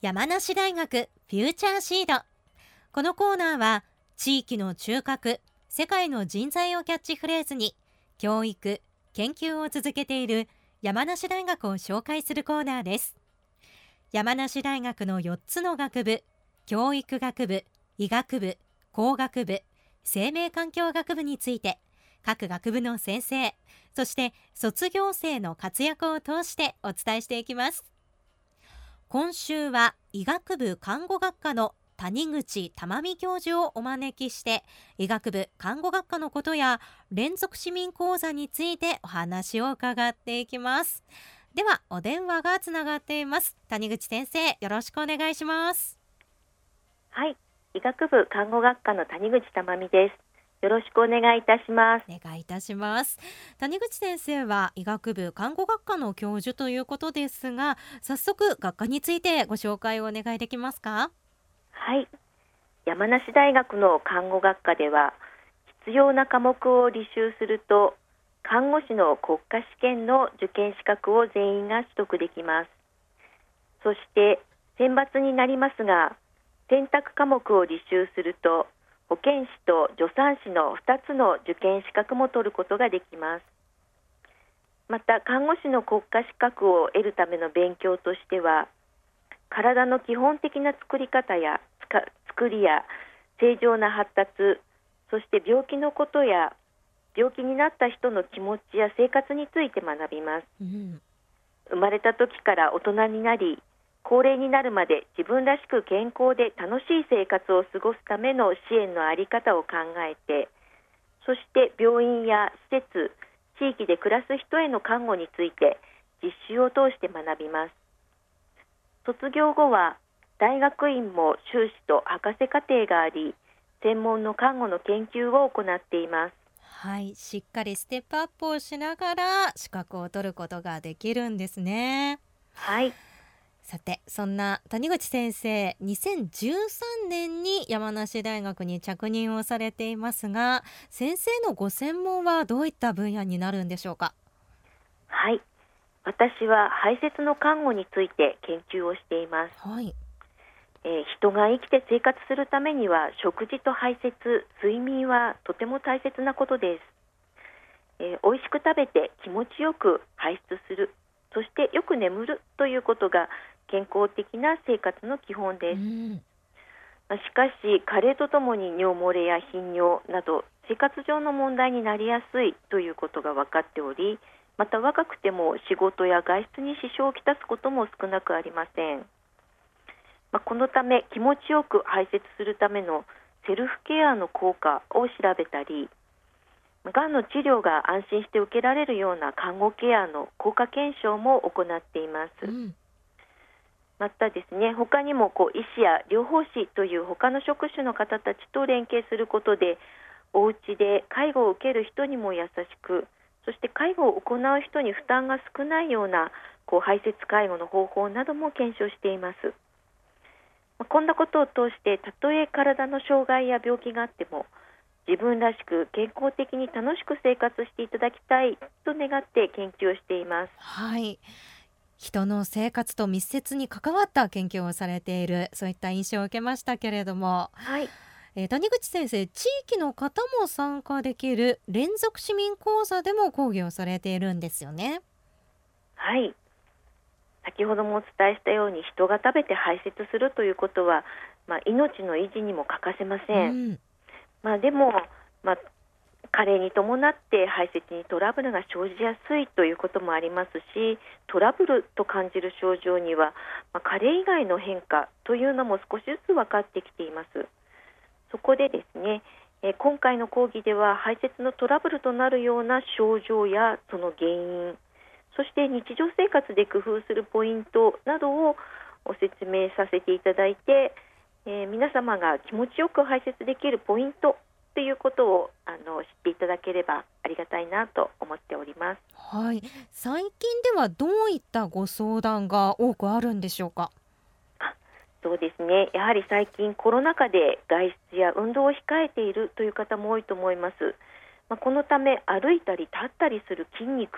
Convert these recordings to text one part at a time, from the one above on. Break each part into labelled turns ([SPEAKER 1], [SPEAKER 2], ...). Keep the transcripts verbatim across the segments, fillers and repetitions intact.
[SPEAKER 1] 山梨大学フューチャーシード。このコーナーは地域の中核、世界の人材をキャッチフレーズに教育・研究を続けている山梨大学を紹介するコーナーです。山梨大学のよっつの学部、教育学部、医学部、工学部、生命環境学部について各学部の先生、そして卒業生の活躍を通してお伝えしていきます。今週は医学部看護学科の谷口珠美教授をお招きして、医学部看護学科のことや連続市民講座についてお話を伺っていきます。ではお電話がつながっています。谷口先生、よろしくお願いします。
[SPEAKER 2] はい、医学部看護学科の谷口珠美です。よろしくお願いいたします。
[SPEAKER 1] お願いいたします。谷口先生は医学部看護学科の教授ということですが、早速学科についてご紹介をお願いできますか？
[SPEAKER 2] はい、山梨大学の看護学科では必要な科目を履修すると看護師の国家試験の受験資格を全員が取得できます。そして選抜になりますが、選択科目を履修すると保健師と助産師のふたつの受験資格も取ることができます。また看護師の国家資格を得るための勉強としては、体の基本的な作り方や作りや正常な発達、そして病気のことや病気になった人の気持ちや生活について学びます。
[SPEAKER 1] うん、
[SPEAKER 2] 生まれた時から大人になり高齢になるまで自分らしく健康で楽しい生活を過ごすための支援のあり方を考えて、そして病院や施設、地域で暮らす人への看護について実習を通して学びます。卒業後は大学院も修士と博士課程があり、専門の看護の研究を行っています。
[SPEAKER 1] はい、しっかりステップアップをしながら資格を取ることができるんですね。
[SPEAKER 2] はい。
[SPEAKER 1] さて、そんな谷口先生、にせんじゅうさんねんに山梨大学に着任をされていますが、先生のご専門はどういった分野になるんでしょうか？
[SPEAKER 2] はい、私は排泄の看護について研究をしています。
[SPEAKER 1] はい。
[SPEAKER 2] えー、人が生きて生活するためには食事と排泄、睡眠はとても大切なことです。えー、美味しく食べて気持ちよく排出する、そしてよく眠るということが健康的な生活の基本です。
[SPEAKER 1] うん、
[SPEAKER 2] しかし加齢とともに尿漏れや頻尿など生活上の問題になりやすいということが分かっており、また若くても仕事や外出に支障をきたすことも少なくありません。まあ、このため気持ちよく排泄するためのセルフケアの効果を調べたり、がんの治療が安心して受けられるような看護ケアの効果検証も行っています。
[SPEAKER 1] うん、
[SPEAKER 2] またですね、他にもこう医師や療法士という他の職種の方たちと連携することで、お家で介護を受ける人にも優しく、そして介護を行う人に負担が少ないようなこう排泄介護の方法なども検証しています。こんなことを通して、たとえ体の障害や病気があっても自分らしく健康的に楽しく生活していただきたいと願って研究をしています。
[SPEAKER 1] はい、人の生活と密接に関わった研究をされている、そういった印象を受けましたけれども、
[SPEAKER 2] はい、
[SPEAKER 1] えー、谷口先生、地域の方も参加できる連続市民講座でも講義をされているんですよね。
[SPEAKER 2] はい、先ほどもお伝えしたように人が食べて排泄するということは、まあ、命の維持にも欠かせません。
[SPEAKER 1] うん、
[SPEAKER 2] まあ、でも、まあ、加齢に伴って排泄にトラブルが生じやすいということもありますし、トラブルと感じる症状には、まあ、加齢以外の変化というのも少しずつ分かってきています。そこでですね、えー、今回の講義では排泄のトラブルとなるような症状やその原因、そして日常生活で工夫するポイントなどをご説明させていただいて、えー、皆様が気持ちよく排泄できるポイントということをあの知っていただければありがたいなと思っております。
[SPEAKER 1] はい、最近ではどういったご相談が多くあるんでしょうか？
[SPEAKER 2] あ、そうですね、やはり最近コロナ禍で外出や運動を控えているという方も多いと思います。まあ、このため歩いたり立ったりする筋肉、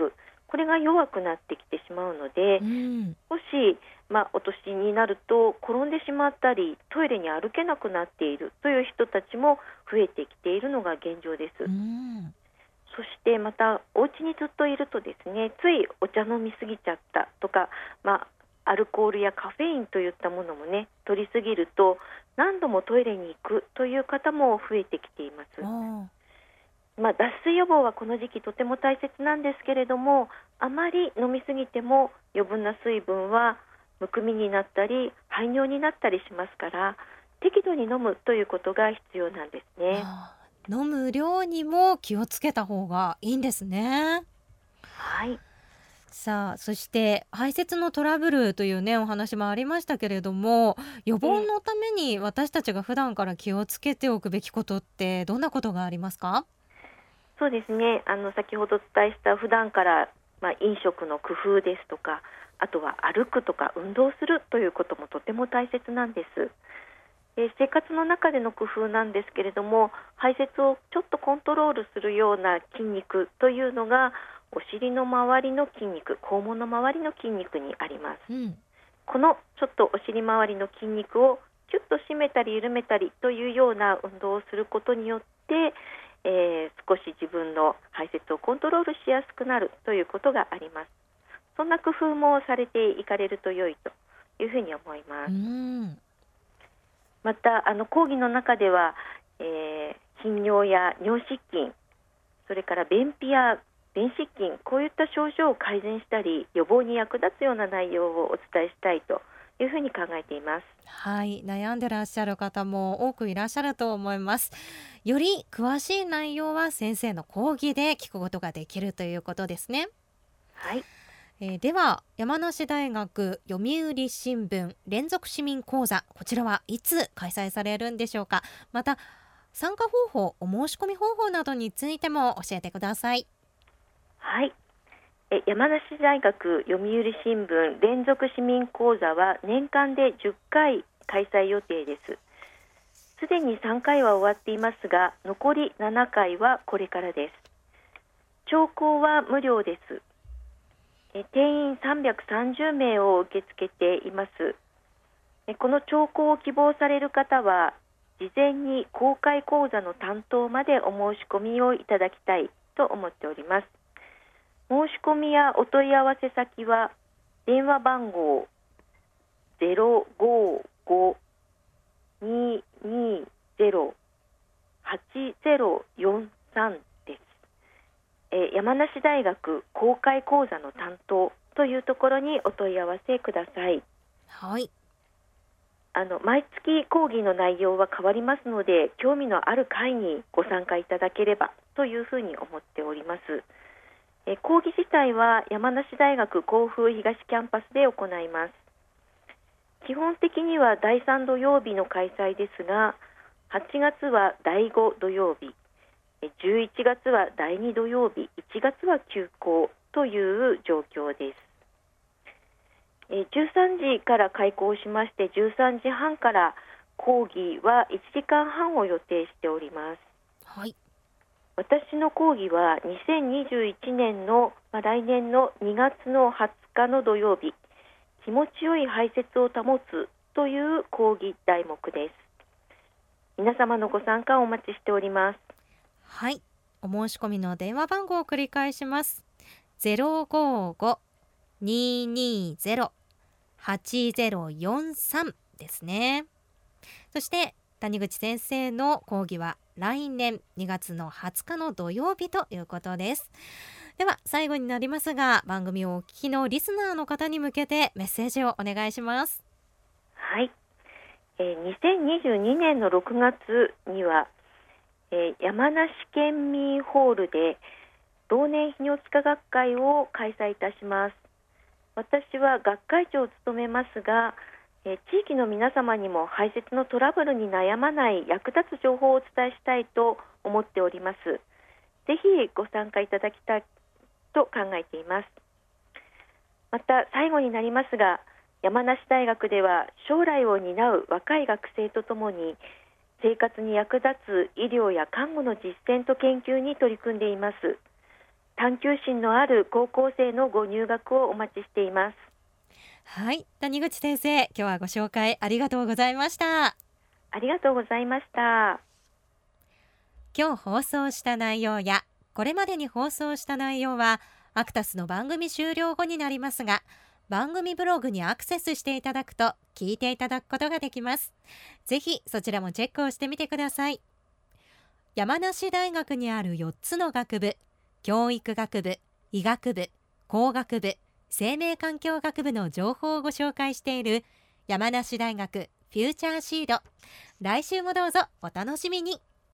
[SPEAKER 2] これが弱くなってきてしまうので、
[SPEAKER 1] うん、
[SPEAKER 2] 少し、まあ、お年になると転んでしまったりトイレに歩けなくなっているという人たちも増えてきているのが現状です。
[SPEAKER 1] うん、
[SPEAKER 2] そしてまたお家にずっといるとですね、ついお茶飲みすぎちゃったとか、まあ、アルコールやカフェインといったものもね取りすぎると何度もトイレに行くという方も増えてきています。
[SPEAKER 1] あ
[SPEAKER 2] まあ、脱水予防はこの時期とても大切なんですけれども、あまり飲みすぎても余分な水分はむくみになったり排尿になったりしますから、適度に飲むということが必要なんですね。
[SPEAKER 1] あ、飲む量にも気をつけた方がいいんですね。
[SPEAKER 2] はい、
[SPEAKER 1] さあ、そして排泄のトラブルというねお話もありましたけれども、予防
[SPEAKER 2] えー
[SPEAKER 1] のために私たちが普段から気をつけておくべきことってどんなことがありますか？
[SPEAKER 2] そうですね、あの先ほどお伝えした普段から、まあ、飲食の工夫ですとか、あとは歩くとか運動するということもとても大切なんです。えー生活の中での工夫なんですけれども、排泄をちょっとコントロールするような筋肉というのがお尻の周りの筋肉、肛門の周りの筋肉にあります。
[SPEAKER 1] うん、
[SPEAKER 2] このちょっとお尻周りの筋肉をキュッと締めたり緩めたりというような運動をすることによって、えー少し自分の排泄をコントロールしやすくなるということがあります。そんな工夫もされていかれると良いというふうに思いま
[SPEAKER 1] う
[SPEAKER 2] す。
[SPEAKER 1] ん、
[SPEAKER 2] またあの講義の中では、えー頻尿や尿失禁、それから便秘や便失禁、こういった症状を改善したり予防に役立つような内容をお伝えしたいというふうに考えています。
[SPEAKER 1] はい、悩んでらっしゃる方も多くいらっしゃると思います。より詳しい内容は先生の講義で聞くことができるということですね。
[SPEAKER 2] はい、
[SPEAKER 1] えーでは山梨大学読売新聞連続市民講座、こちらはいつ開催されるんでしょうか？また参加方法、お申し込み方法などについても教えてください。
[SPEAKER 2] はい、え山梨大学読売新聞連続市民講座は年間でじゅっかい開催予定です。すでにさんかいは終わっていますが、残りななかいはこれからです。聴講は無料です。え定員さんびゃくさんじゅうめいを受け付けています。えこの聴講を希望される方は事前に公開講座の担当までお申し込みをいただきたいと思っております。申し込みやお問い合わせ先は電話番号 ゼロごご にーにーゼロ はちゼロよんさんです。えー山梨大学公開講座の担当というところにお問い合わせください。
[SPEAKER 1] はい、
[SPEAKER 2] あの毎月講義の内容は変わりますので、興味のある会にご参加いただければというふうに思っております。えー講義自体は山梨大学甲府東キャンパスで行います。基本的にはだいさん土曜日の開催ですが、はちがつはだいご土曜日、えじゅういちがつはだいに土曜日、いちがつは休講という状況です。えじゅうさんじから開講しまして、じゅうさんじはんから講義はいちじかんはんを予定しております。
[SPEAKER 1] はい、
[SPEAKER 2] 私の講義はにせんにじゅういちねんの、まあ、来年のにがつのはつかの土曜日、気持ちよい排泄を保つという講義題目です。皆様のご参加をお待ちしております。
[SPEAKER 1] はい、お申し込みの電話番号を繰り返します。 ゼロごご にーにーゼロ はちゼロよんさんですね。そして谷口先生の講義は来年にがつのはつかの土曜日ということです。では最後になりますが、番組をお聞きのリスナーの方に向けてメッセージをお願いします。
[SPEAKER 2] はい、えーにせんにじゅうにねんのろくがつには、えー山梨県民ホールで老年泌尿器科学会を開催いたします。私は学会長を務めますが、えー地域の皆様にも排泄のトラブルに悩まない役立つ情報をお伝えしたいと思っております。ぜひご参加いただきたいと考えています。また最後になりますが、山梨大学では将来を担う若い学生とともに生活に役立つ医療や看護の実践と研究に取り組んでいます。 探求心のある高校生のご入学をお待ちしています。
[SPEAKER 1] はい、谷口先生、今日はご紹介ありがとうございました。
[SPEAKER 2] ありがとうございました。
[SPEAKER 1] 今日放送した内容やこれまでに放送した内容はアクタスの番組終了後になりますが、番組ブログにアクセスしていただくと聞いていただくことができます。ぜひそちらもチェックをしてみてください。山梨大学にあるよっつの学部、教育学部、医学部、工学部、生命環境学部の情報をご紹介している山梨大学フューチャーシード。来週もどうぞお楽しみに。